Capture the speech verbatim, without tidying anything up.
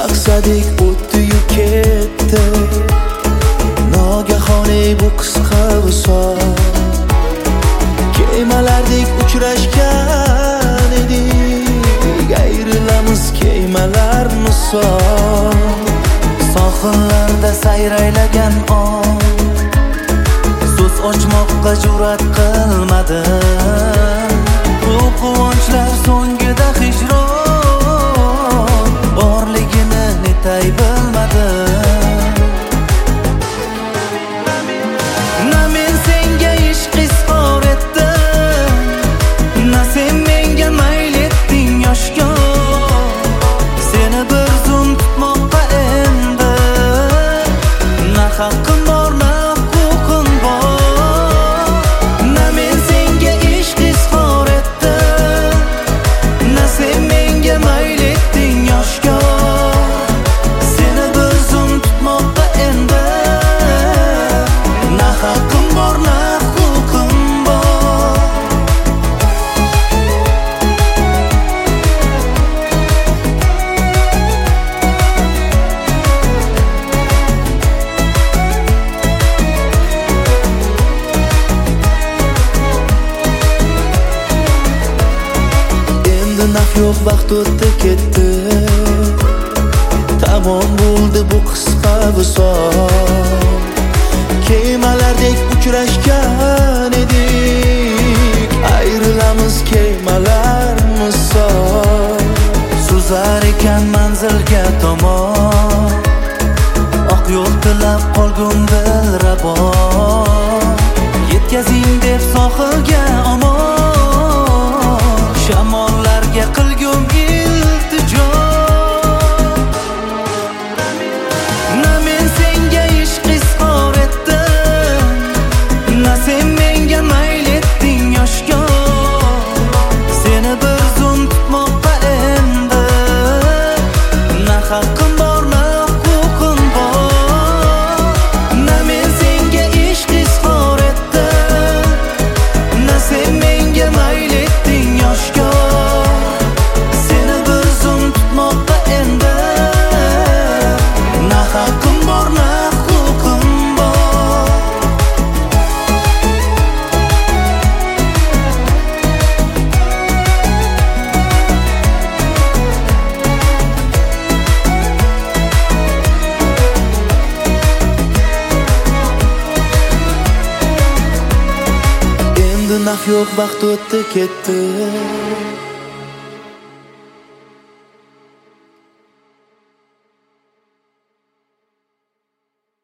maqsadik o'tdi-yu ketdi. Nogahoniy bu qisqa visol, kemalardek uchrashgan edik, ayrilamiz kemalar misol. Sohillarda sayraylagan on, so'z ochmoqqa jur'at qilmadim. Bu quvonchlar so'ngida hijron borligini netay bilmadim. Na men senga ishq izhor etdim, na sen menga mayl etding yoshga. Seni bir zum tutmoqqa endi na haqqim bor, na huquqim bor. Na men senga ishq izhor etdim, na sen menga mayl etding yoshga. Seni bir zum tutmoqqa endi na haqqim bor, na huquqim bor. Endi naf yo'q, vaqt o'tdi ketdi, tamom bo'ldi bu qisqa visol. Kemalardek uchrashgan edik, ayrilamiz kemalar misol. Suzar ekan manzilga tomon, oq yo'l tilab qolgum dilrabon. Yetkazing deb sohilga omon, shamollarga qilgum iltijo. Na men senga ishq izhor etdim, na sen menga mayl etding yoshga. Seni bir zum tutmoqqa endi na haqqim bor, na huquqim bor. Na men senga ishq izhor etdim, na sen menga mayl etding yoshga. Seni bir zum tutmoqqa endi na haqqim bor, na huquqim bor. Endi naf yo'q, vaqt o'tdi ketdi.